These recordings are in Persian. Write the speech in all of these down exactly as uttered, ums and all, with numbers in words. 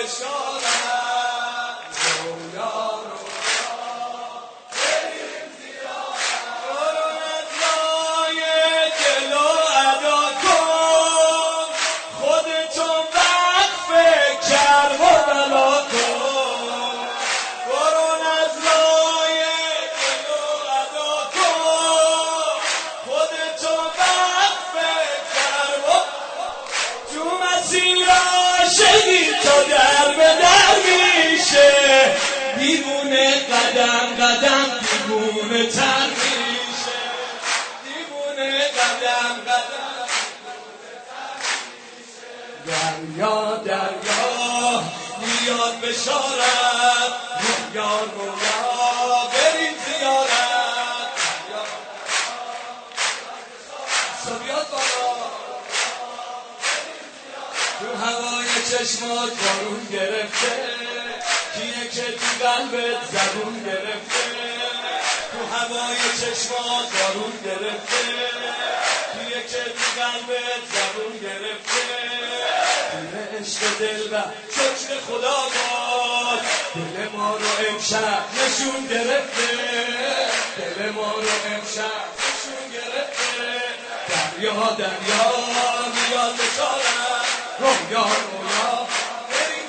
بشارت رویا تا در به در میشه دیوونه قدم قدم دیوونه تر میشه دیوونه قدم قدم دریا دریا میاد بشارت رویا رویا بریم زیارت سویات بالا تو هوای چشمات بارون گرفته کیه که تو قلبت زبون گرفته تو هوای چشمات بارون گرفته کیه که تو قلبت زبون گرفته توی عشق دل و شکر خدا باد دل ما رو امشب نشون گرفته دل ما رو امشب نشون گرفته دریا دریا میاد بشارت رویا رویا بریم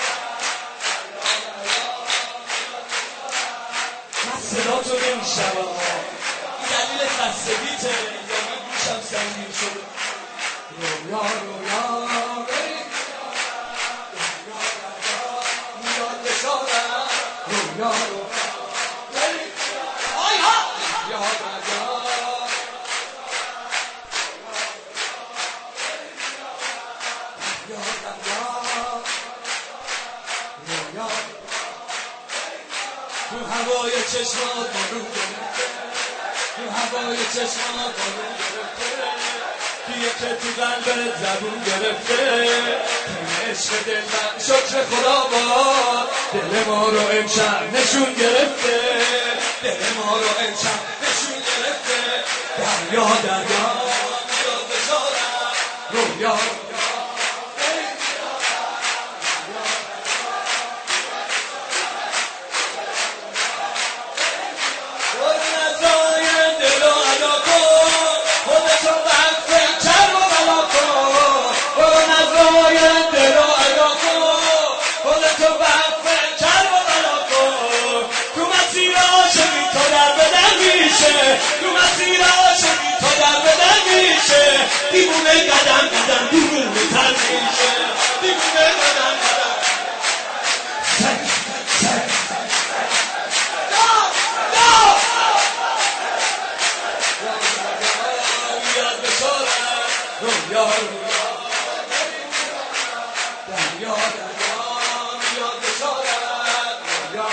من صدا تو نمیشنوم این دلیل خستگیته یا من گوشم سنگین شده رویا رویا بریم میاد بشارت رویا رویا بریم آیها یا دریا تو هوای چشمات بارون گرفته تو هوای چشمات بارون گرفته کیه که تو قلبت زبون گرفته این عشق دل من شکر خدا باد دل ما رو امشب نشون گرفته دل ما رو امشب نشون گرفته دریا دریا میاد بشارت رویا تو مسیر عاشقی تا در به در میشه دیوونه قدم قدم دیوونه تر میشه دیوونه قدم قدم سک سک دا دا میاد بشارت رویا رویا دریا دریا میاد بشارت رویا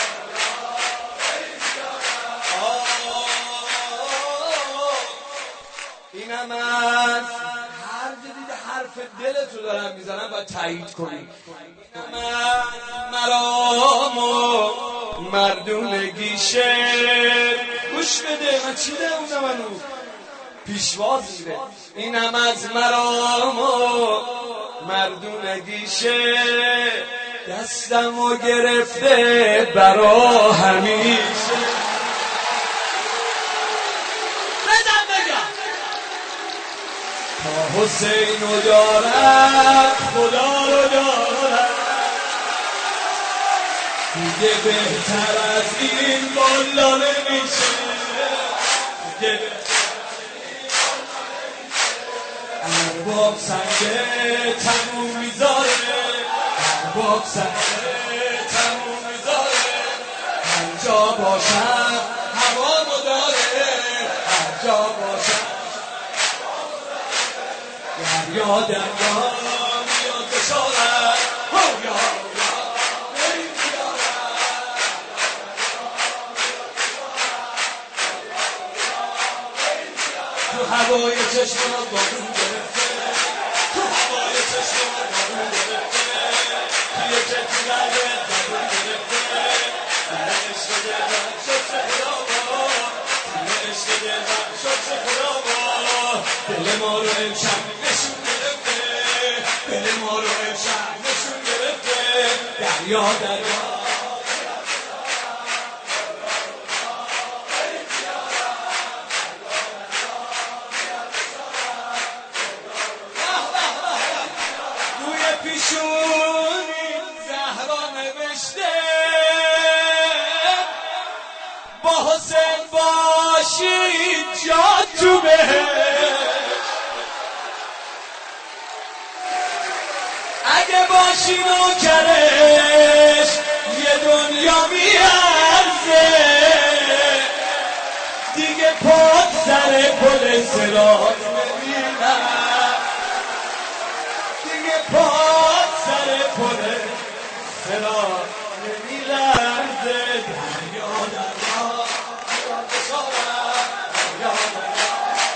اینم از هر جدید حرف دلتو دارم میزنم باید تایید کنی اینم از مرام و مردونگیشه گوش بده من چی ده اونم منو پیشواز میره اینم از مرام و مردونگیشه دستمو گرفته برا همیشه حسین رو دارد خدا رو دارد دیگه بهتر از این بالا نمیشه دیگه ارباب سنگه تموم میذاره ارباب سنگه تموم میذاره هر جا باشم هوا مداره هر جا باشم دریا دریا میاد بشارت رویا رویا بریم زیارت تو هوای چشمات بارون گرفته تو هوای چشمات بارون گرفته کیه که تو قلبت زبون گرفته در عشق دل من شکر خدا باد در عشق دل من شکر خدا باد دل ما رو امشب نشون گرفته دل ما رو امشب نشون گرفته دریا دریا پیشونی زهرا نوشته با حسین باشی جا تو بهش اگه باشی نوکرش یه دنیا میارزه دیگه پاد سر پل صراط نمیرم دیگه پاد سر پل صراط نمیلرزه دریا دریا دریا بشارم دریا دریا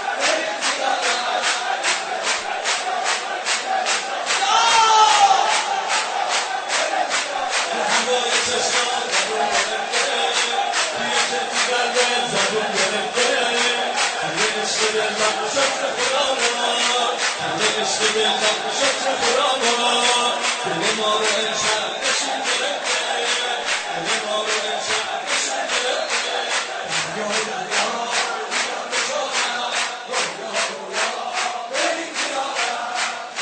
هوای چشمان زبون گرفته توی کتی قلبت زبون گرفته همه عشق دلم شکر خدا ما همه عشق دلم شکر خدا ما دل ما رو امشب نشون گرفته دل ما رو امشب نشون گرفته دریا دریا دریا بشارم رویا رویا بریم کنارم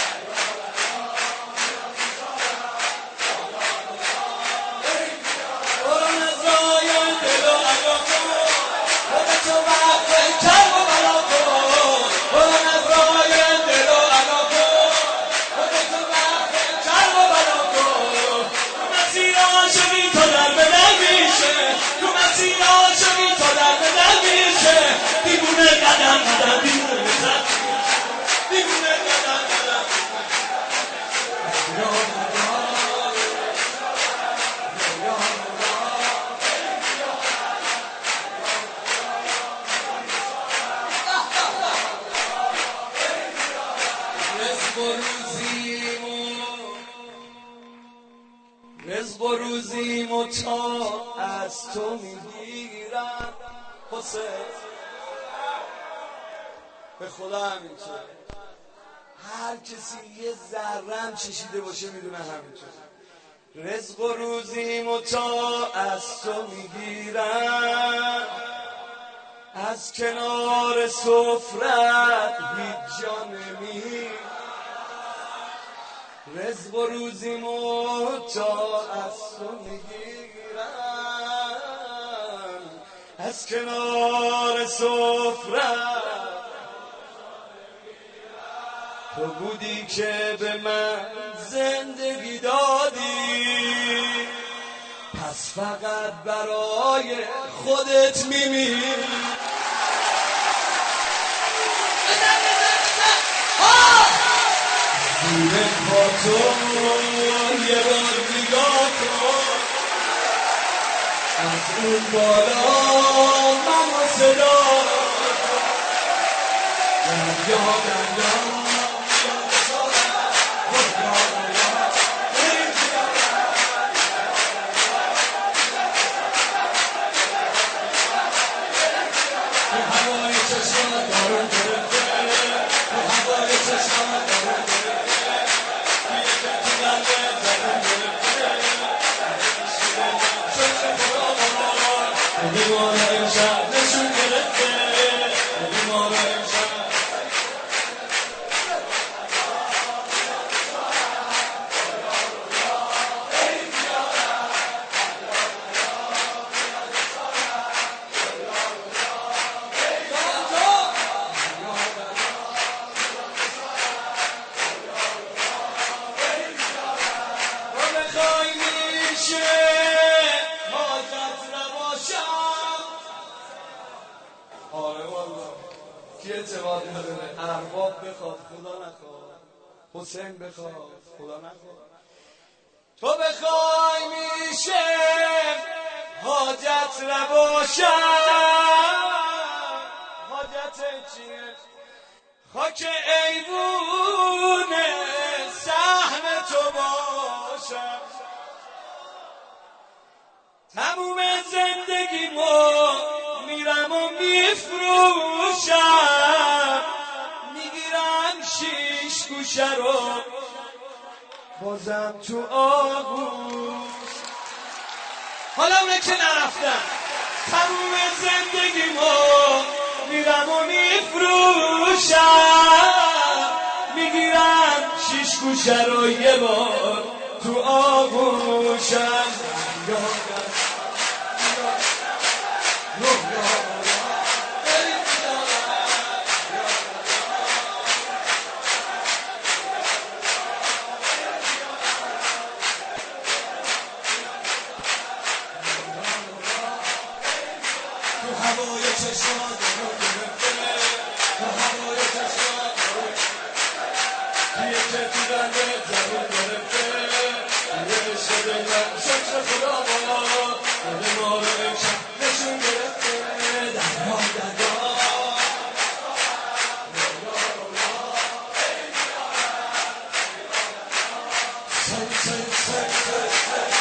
برو نزای دل و عقا کن خودتو وقت کرم و بلا کن برو نزای دل و عقا کن خودتو وقت کرم و بلا کن تو مسیر عاشقی تا در به در میشه تو مسیر عاشقی تا در به در میشه دیوونه قدم قدم دیوونه بزن دیوونه قدم قدم دریا دریا رزق و روزیمو رزق و روزیمو تا از تو میگیرم حسین به خدا همینطور هر کسی یه ذرم چشیده باشه میدونه همینطور رزق و روزیمو تا از تو میگیرم از کنار سفرت هیچ جا نمی رزق و روزیمو تا از تو میگیرم از کنار سفرت تو بودی که به من زندگی دادی پس فقط برای خودت میمیری زیر پا تو یه بار نگاه کن از اون بالا منو صدا دریا دریا هوای چشمان دارون گرفته تو هوای چشمان دارون گرفته توی کتی قلبت زبون گرفته شکر خدا ما دل ما رو امشب نشون گرفته دل ما رو امشب آره والا کی اعتماد نداره ارباب بخواد خدا نخواد حسین بخواد خدا نخواد تو بخوای میشه حاجت نباشم حاجت چیه خاک ایوون سهم تو باشم تموم زندگیمو میرم و میفروشم میگیرم شیش گوشه رو بازم تو آغوش حالا اونه که نرفتن تموم زندگیمو میرم و میفروشم، میگیرم شیش گوشه رو یه بار تو آغوشم. تو هوای چشمات رو گرفته، تو هوای چشمات رو یه که تو دنده جمعه گرفته، یه عشق دلم شکر خدا با دل ما رو امشب نشون گرفته. دریا دریا سن سن سن سن